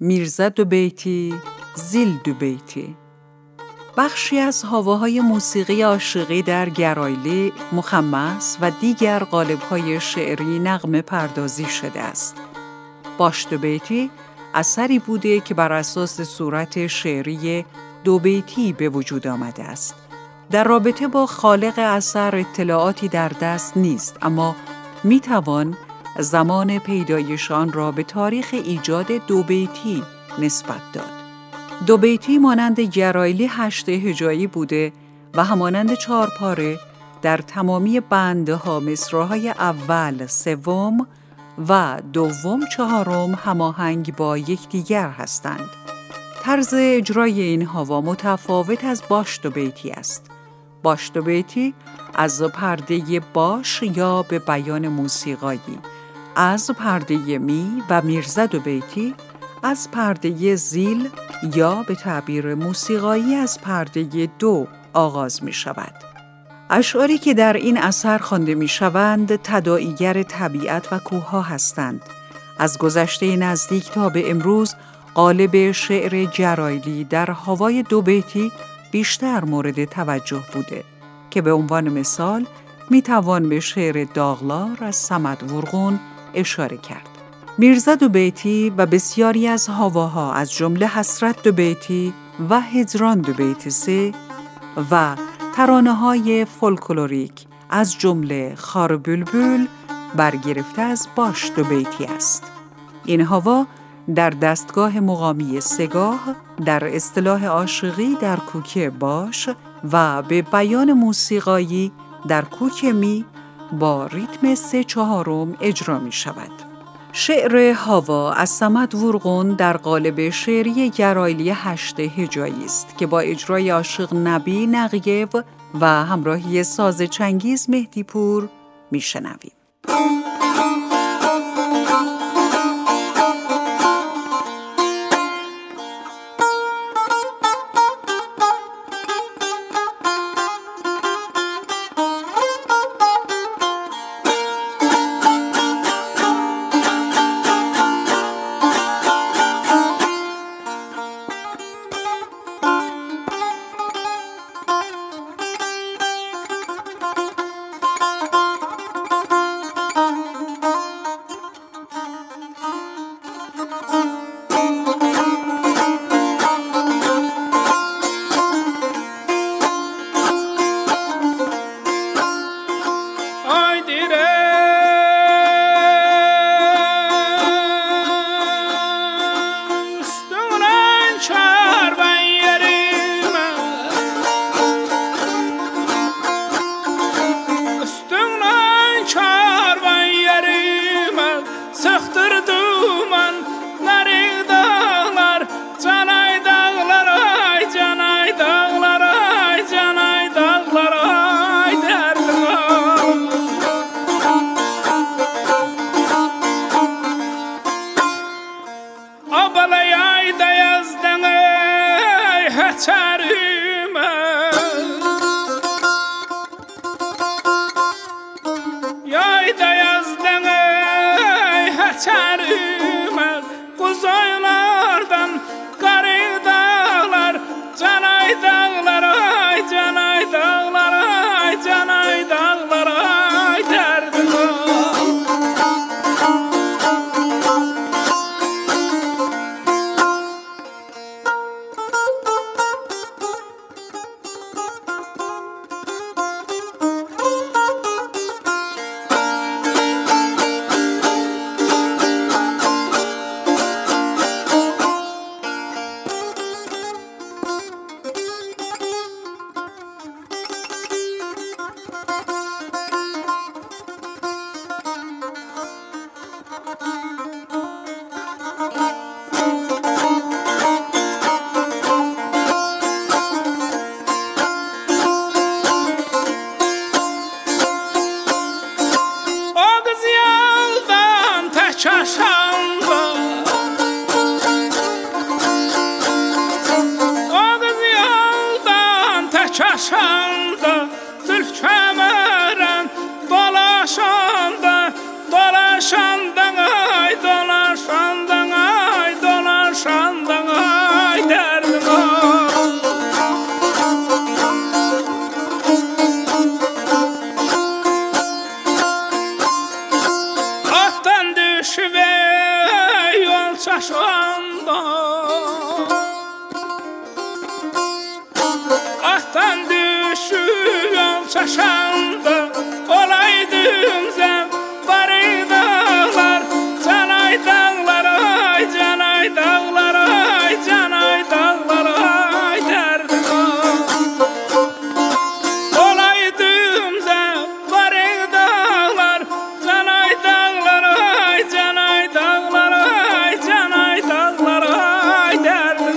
میرزا دو بیتی، زیل دو بیتی. بخشی از هاواهای موسیقی عاشقی در گرایلی، مخمس و دیگر قالب‌های شعری نغمه پردازی شده است. باش دو بیتی اثری بوده که بر اساس صورت شعری دو بیتی به وجود آمده است. در رابطه با خالق اثر اطلاعاتی در دست نیست، اما میتوان زمان پیدایش آن را به تاریخ ایجاد دو بیتی نسبت داد. دو بیتی مانند گرایلی 8 هجایی بوده و همانند 4 پاره در تمامی بندها مصرع‌های اول، سوم و دوم، چهارم هماهنگ با یکدیگر هستند. طرز اجرای این هاوا متفاوت از باش دو بیتی است. باش دو بیتی از پرده باش یا به بیان موسیقایی، از پرده می و میرزا دو بیتی از پرده زیل یا به تعبیر موسیقایی از پرده دو آغاز می شود. اشعاری که در این اثر خوانده می شوند تداعیگر طبیعت و کوه‌ها هستند. از گذشته نزدیک تا به امروز قالب شعر گرایلی در هوای دو بیتی بیشتر مورد توجه بوده که به عنوان مثال می توان به شعر داغلار از صمد وورغون اشاره کرد. میرزا دو بیتی و بسیاری از هاواها از جمله حسرت دو بیتی و هجران دو بیتی سه و ترانه‌های فولکلوریک از جمله خار بلبل برگرفته از باش دو بیتی است. این هاوا در دستگاه مقامی سگاه در اصطلاح عاشقی در کوک باش و به بیان موسیقایی در کوک می با ریتم 3/4 اجرا می شود. شعر هاوا از صمد وورغون در قالب شعری گرایلی 8 هجایی است که با اجرای عاشق نبی نقیب و همراهی ساز چنگیز مهدی پور می شنویم. olanda ahtan düşüyorum çaşanda olaydım zem bari dağlar canay dağlar ay canay dağlar ay canay dağlar ay derdim olaydım zem bari dağlar canay dağlar ay canay dağlar ay canay dağlar ay derdim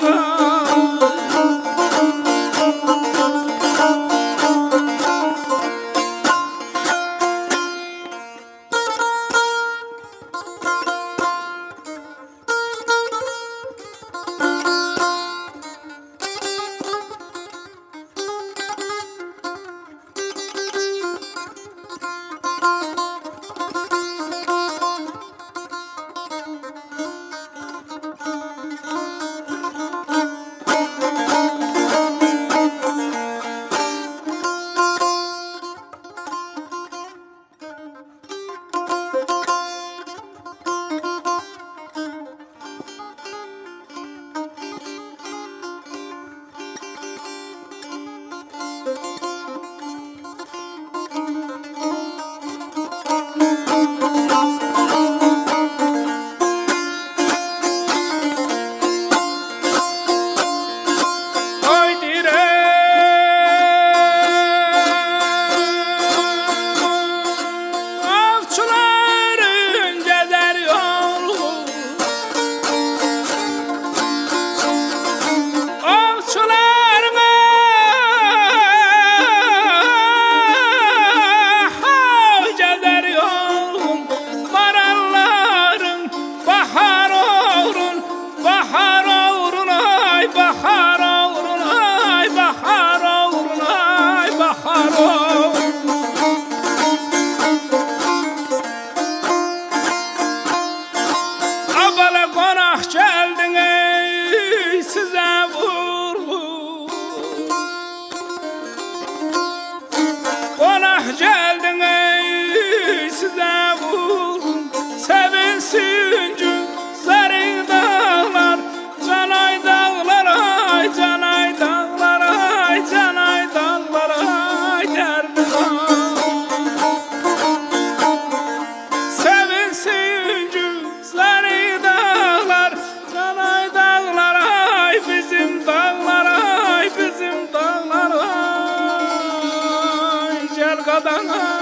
geldin ey size vurun sevinsin sarı dağlar canay dağlar ay canay dağlar ay canay dağlar ay derdim sevinsin sarı dağlar canay dağlar ay bizim dağlar ay bizim dağlar ay gel kadana